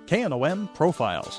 KNOM Profiles.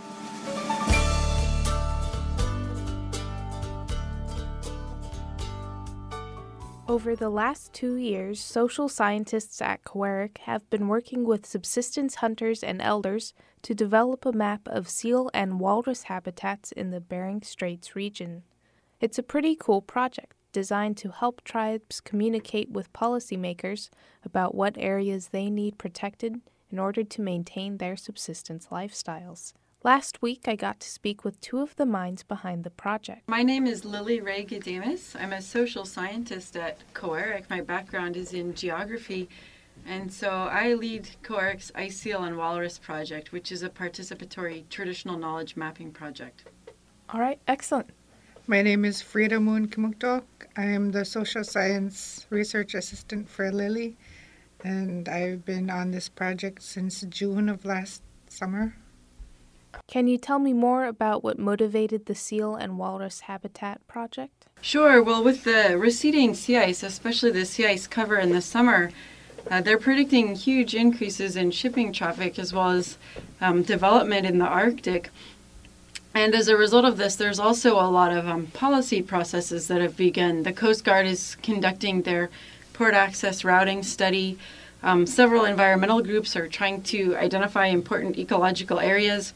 Over the last 2 years, social scientists at Cowareck have been working with subsistence hunters and elders to develop a map of seal and walrus habitats in the Bering Straits region. It's a pretty cool project designed to help tribes communicate with policymakers about what areas they need protected in order to maintain their subsistence lifestyles. Last week, I got to speak with two of the minds behind the project. My name is Lily Ray Gadamus. I'm a social scientist at Cowareck. My background is in geography, and so I lead Cowareck's Ice Seal and Walrus project, which is a participatory traditional knowledge mapping project. All right, excellent. My name is Frida Moon Kimukto. I am the social science research assistant for Lily, and I've been on this project since June of last summer. Can you tell me more about what motivated the Seal and Walrus Habitat project? Sure. Well, with the receding sea ice, especially the sea ice cover in the summer, they're predicting huge increases in shipping traffic as well as development in the Arctic. And as a result of this, there's also a lot of policy processes that have begun. The Coast Guard is conducting their port access routing study. Several environmental groups are trying to identify important ecological areas.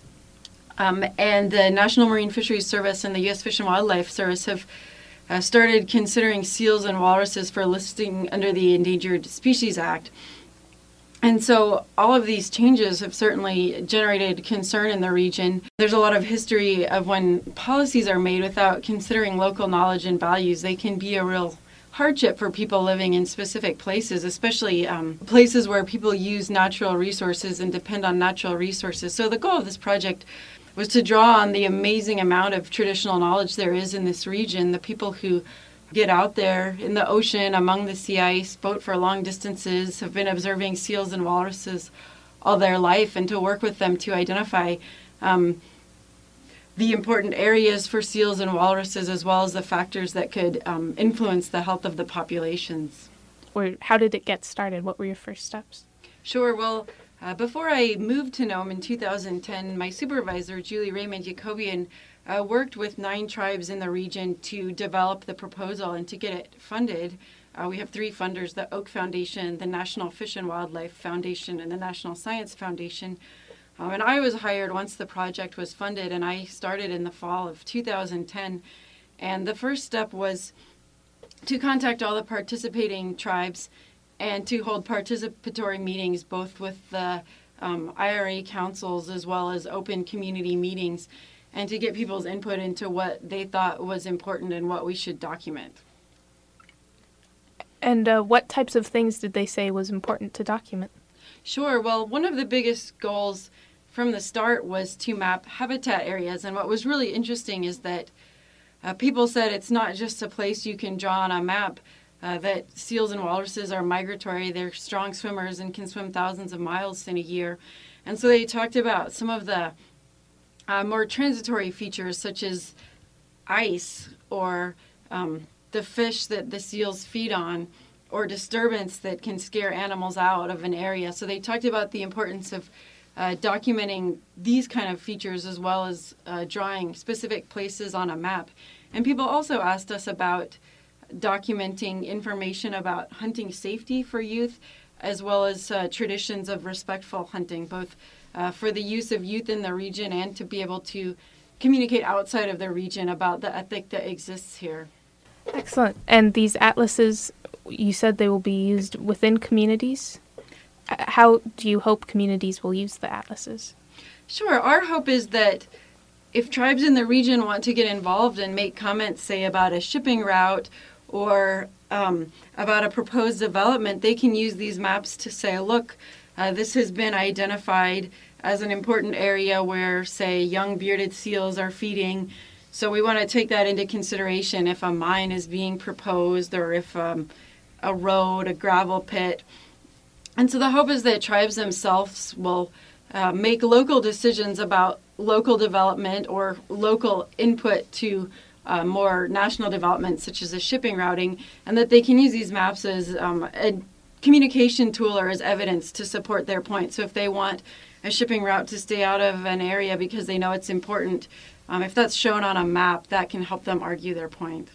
And the National Marine Fisheries Service and the U.S. Fish and Wildlife Service have started considering seals and walruses for listing under the Endangered Species Act. And so all of these changes have certainly generated concern in the region. There's a lot of history of when policies are made without considering local knowledge and values. They can be a real hardship for people living in specific places, especially places where people use natural resources and depend on natural resources. So the goal of this project was to draw on the amazing amount of traditional knowledge there is in this region, the people who get out there in the ocean, among the sea ice, boat for long distances, have been observing seals and walruses all their life, and to work with them to identify the important areas for seals and walruses, as well as the factors that could influence the health of the populations. Or how did it get started? What were your first steps? Sure. Well, before I moved to Nome in 2010, my supervisor, Julie Raymond Jacobian, worked with 9 tribes in the region to develop the proposal and to get it funded. We have 3 funders, the Oak Foundation, the National Fish and Wildlife Foundation, and the National Science Foundation. And I was hired once the project was funded, and I started in the fall of 2010. And the first step was to contact all the participating tribes and to hold participatory meetings, both with the IRA councils as well as open community meetings, and to get people's input into what they thought was important and what we should document. And what types of things did they say was important to document? Sure. Well, one of the biggest goals from the start was to map habitat areas. And what was really interesting is that people said it's not just a place you can draw on a map, that seals and walruses are migratory. They're strong swimmers and can swim thousands of miles in a year. And so they talked about some of the more transitory features, such as ice or the fish that the seals feed on, or disturbance that can scare animals out of an area. So they talked about the importance of documenting these kind of features as well as drawing specific places on a map. And people also asked us about documenting information about hunting safety for youth, as well as traditions of respectful hunting, both for the use of youth in the region and to be able to communicate outside of the region about the ethic that exists here. Excellent. And these atlases, you said they will be used within communities. How do you hope communities will use the atlases? Sure. Our hope is that if tribes in the region want to get involved and make comments, say, about a shipping route or about a proposed development, they can use these maps to say, look, this has been identified as an important area where, say, young bearded seals are feeding. So we want to take that into consideration if a mine is being proposed or if a road, a gravel pit. And so the hope is that tribes themselves will make local decisions about local development or local input to more national development, such as the shipping routing, and that they can use these maps as a communication tool or as evidence to support their point. So if they want a shipping route to stay out of an area because they know it's important, if that's shown on a map, that can help them argue their point.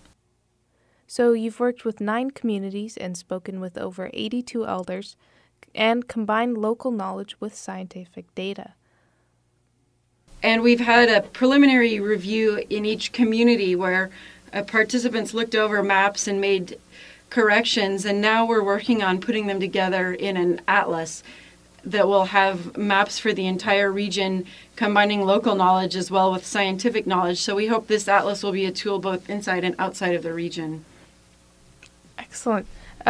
So you've worked with 9 communities and spoken with over 82 elders and combined local knowledge with scientific data. And we've had a preliminary review in each community where participants looked over maps and made corrections, and now we're working on putting them together in an atlas that will have maps for the entire region, combining local knowledge as well with scientific knowledge. So we hope this atlas will be a tool both inside and outside of the region. Excellent.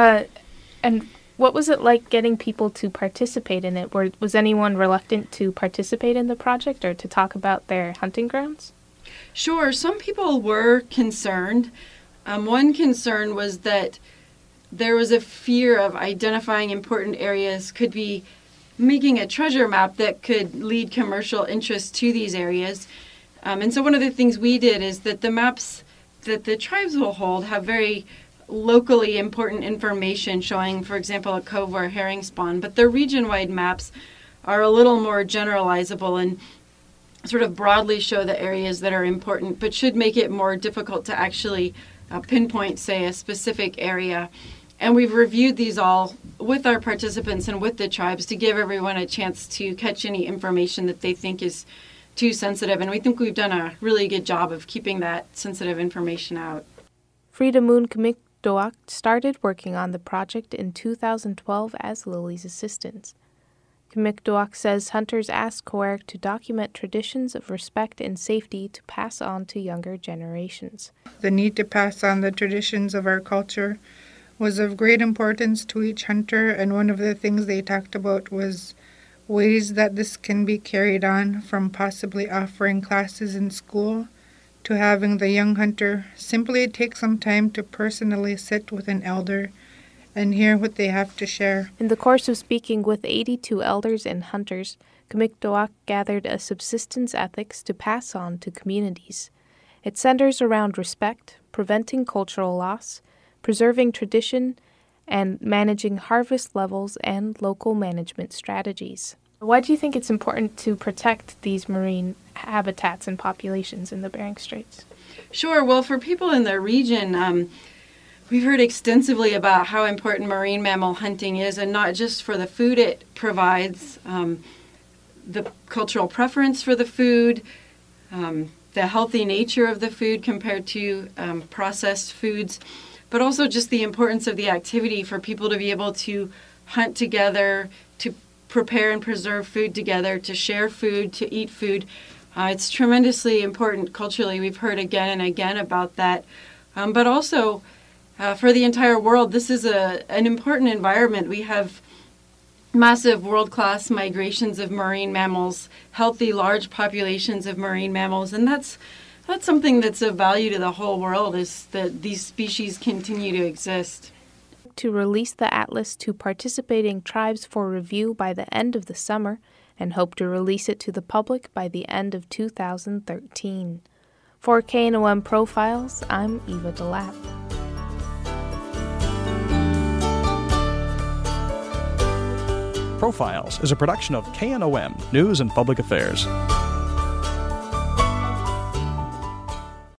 And what was it like getting people to participate in it? Was anyone reluctant to participate in the project or to talk about their hunting grounds? Sure. Some people were concerned. One concern was that there was a fear of identifying important areas could be making a treasure map that could lead commercial interest to these areas. And so one of the things we did is that the maps that the tribes will hold have very locally important information showing, for example, a cove where herring spawn, but the region-wide maps are a little more generalizable and sort of broadly show the areas that are important, but should make it more difficult to actually pinpoint, say, a specific area. And we've reviewed these all with our participants and with the tribes to give everyone a chance to catch any information that they think is too sensitive. And we think we've done a really good job of keeping that sensitive information out. Frida Moon Kamikdoak started working on the project in 2012 as Lily's assistant. Kamikdoak says hunters asked Kowarek to document traditions of respect and safety to pass on to younger generations. The need to pass on the traditions of our culture was of great importance to each hunter, and one of the things they talked about was ways that this can be carried on, from possibly offering classes in school to having the young hunter simply take some time to personally sit with an elder and hear what they have to share. In the course of speaking with 82 elders and hunters, Kamikdoak gathered a subsistence ethics to pass on to communities. It centers around respect, preventing cultural loss, preserving tradition, and managing harvest levels and local management strategies. Why do you think it's important to protect these marine habitats and populations in the Bering Straits? Sure. Well, for people in the region, we've heard extensively about how important marine mammal hunting is, and not just for the food it provides, the cultural preference for the food, the healthy nature of the food compared to processed foods, but also just the importance of the activity for people to be able to hunt together, to prepare and preserve food together, to share food, to eat food. It's tremendously important culturally. We've heard again and again about that. But also for the entire world, this is an important environment. We have massive world-class migrations of marine mammals, healthy large populations of marine mammals, and that's something that's of value to the whole world, is that these species continue to exist. To release the atlas to participating tribes for review by the end of the summer, and hope to release it to the public by the end of 2013. For KNOM Profiles, I'm Eva DeLapp. Profiles is a production of KNOM News and Public Affairs.